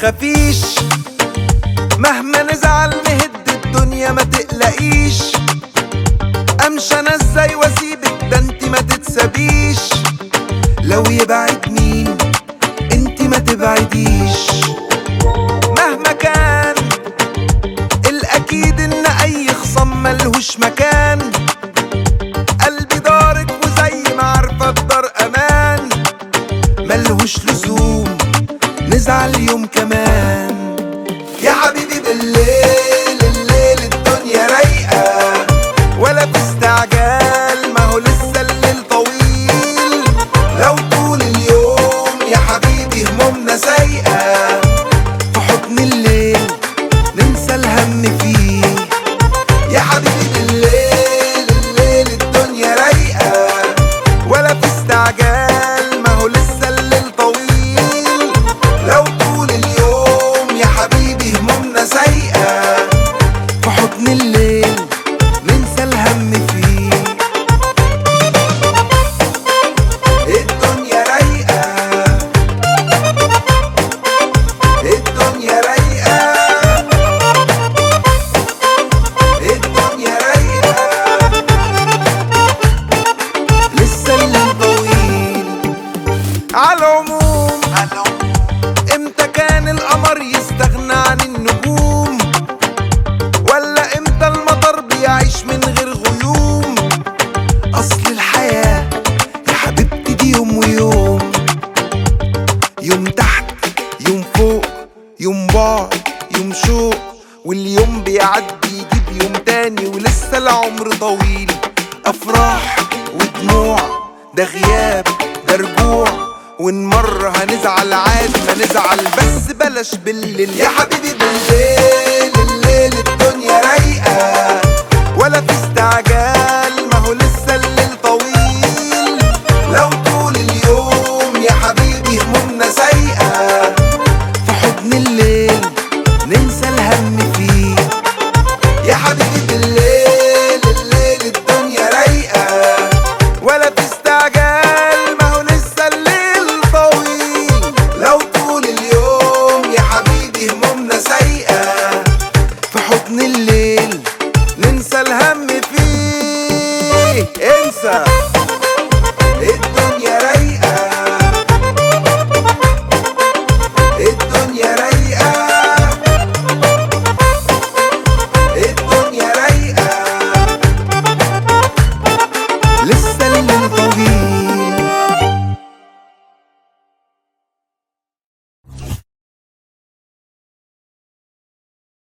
تخافيش، مهما نزعل نهد الدنيا ما تقلقيش. امشي انا ازاي واسيبك، ده انت ما تتسابيش. لو يبعد مين انت ما تبعديش. مهما كان الاكيد ان اي خصام ملهوش مكان. قلبي دارك وزي ما عارفه الدار امان. ملهوش لزوم نزعل يوم كمان. يا حبيبي بالليل الليل الدنيا رايقه، ولا في استعجال ما هو لسه الليل طويل. لو طول اليوم يا حبيبي همومنا سايقه، في حضن الليل ننسى الهم فيه. يا حبيبي بالليل الليل الدنيا رايقه، ولا في استعجال ما هو لسه الليل طويل. لو طول اليوم يا حبيبي همومنا سايقه، في حضن الليل ننسى الهم فيه. الدنيا رايقه، الدنيا رايقه، الدنيا رايقه، لسه الليل طويل. عالعموم امتى كان القمر يستغنى عن النجوم؟ ولا امتى المطر بيعيش من غير غيوم؟ اصل الحياة يا حبيبتي دي يوم ويوم، يوم تحت يوم فوق، يوم بعد يوم شوق. واليوم بيعدي يجيب يوم تاني، ولسه العمر طويل. افراح ودموع، ده غياب ده رجوع. وان مرة هنزعل عادي ما نزعل، بس بلاش بالليل. يا حبيبي بالليل الليل الدنيا رايقة،